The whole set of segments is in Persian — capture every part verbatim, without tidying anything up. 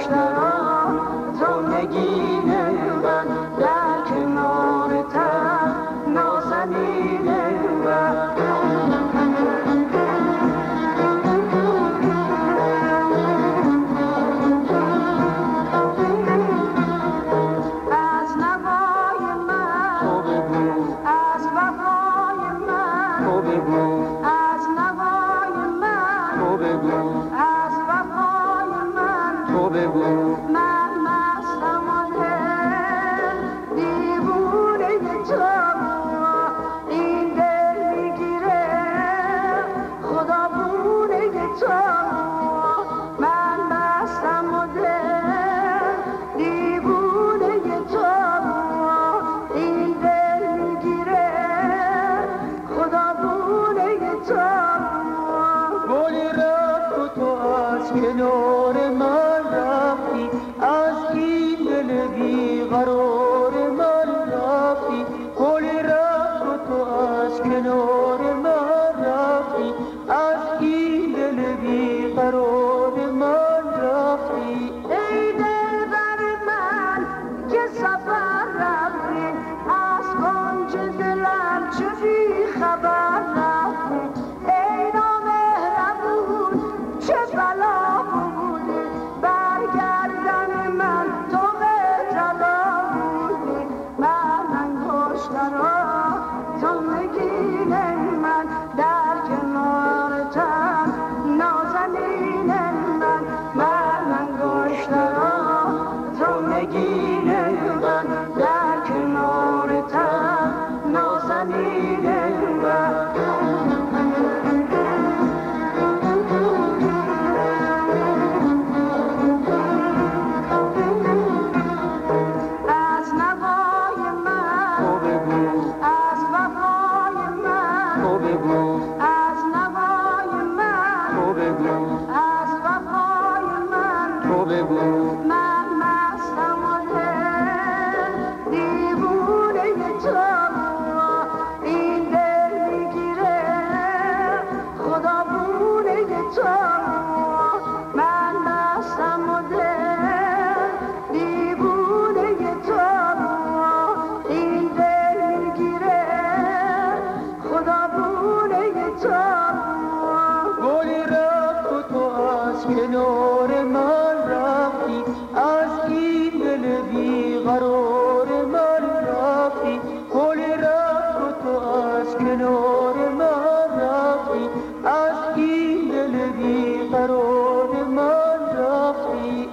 انگشتران تو نگین من در کنار تن نازنین من. کنار من رفتی از این دل بیقرار من رفتی، گلی رفت و تو از کنار من رفتی از این دل بیقرار من رفتی. ای دلبر من که سفر رفتی از کنج دلم چه بی خبر رفتی. ای نامهربون چه بلا کنار من رفتی از این دل بیقرار من رفتی، گلی رفت و تو از کنار من رفتی از این دل بیقرار من رفتی.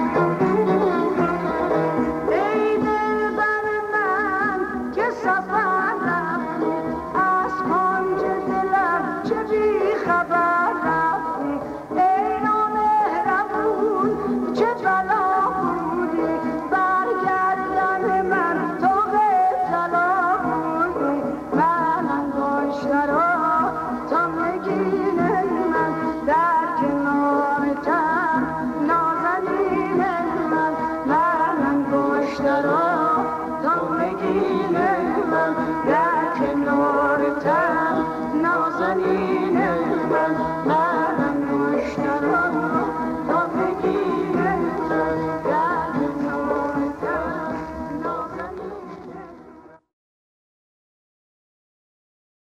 سفر